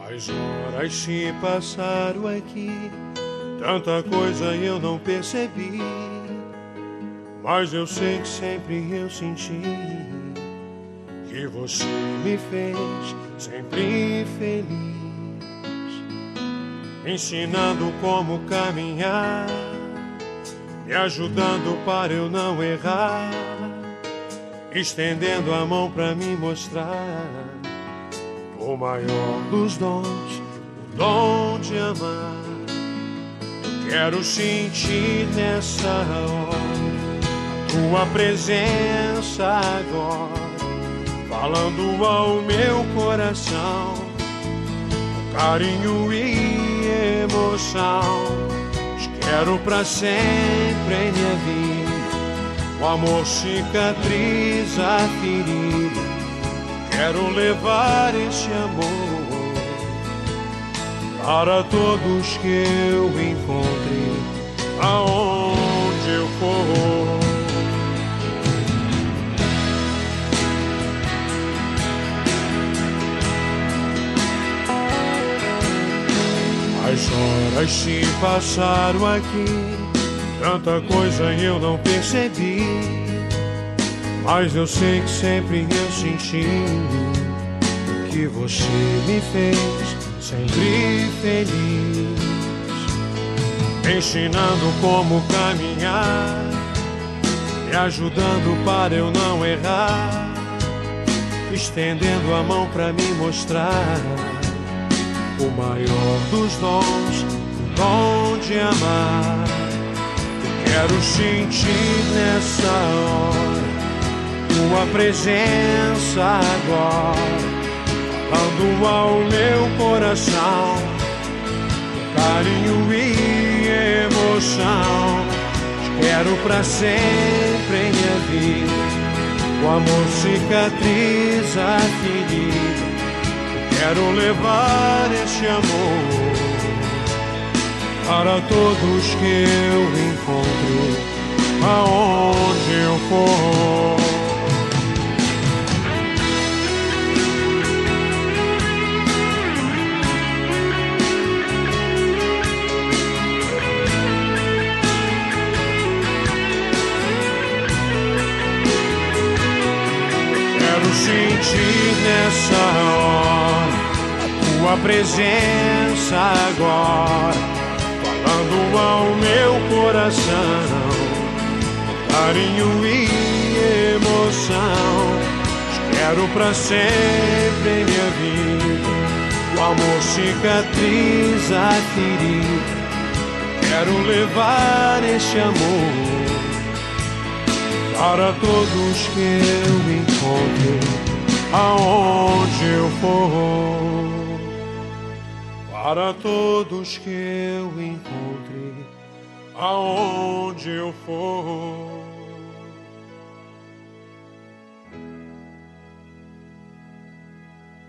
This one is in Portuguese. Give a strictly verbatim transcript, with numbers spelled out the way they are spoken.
As horas se passaram aqui, tanta coisa eu não percebi, mas eu sei que sempre eu senti que você me fez sempre feliz, ensinando como caminhar, me ajudando para eu não errar, estendendo a mão para me mostrar o maior dos dons, o dom de amar. Eu quero sentir nessa hora tua presença agora, falando ao meu coração, com carinho e emoção. Te quero pra sempre em minha vida, o amor cicatriza a ferida. Quero levar esse amor para todos que eu encontre, aonde eu for. As horas se passaram aqui, tanta coisa eu não percebi, mas eu sei que sempre eu senti que você me fez sempre feliz, ensinando como caminhar, me ajudando para eu não errar, estendendo a mão para me mostrar o maior dos dons, o dom de amar. Eu quero sentir nessa hora tua presença agora, falando ao meu coração, com carinho e emoção. Te quero pra sempre em minha vida, o amor cicatriza a ferida. Quero levar esse amor para todos que eu encontre, aonde eu for. Quero sentir nessa hora a tua presença agora, falando ao meu coração, carinho e emoção. Te quero pra sempre em minha vida, o amor cicatriza a ferida. Quero levar esse amor para todos que eu encontre, aonde eu for. Para todos que eu encontre, aonde eu for.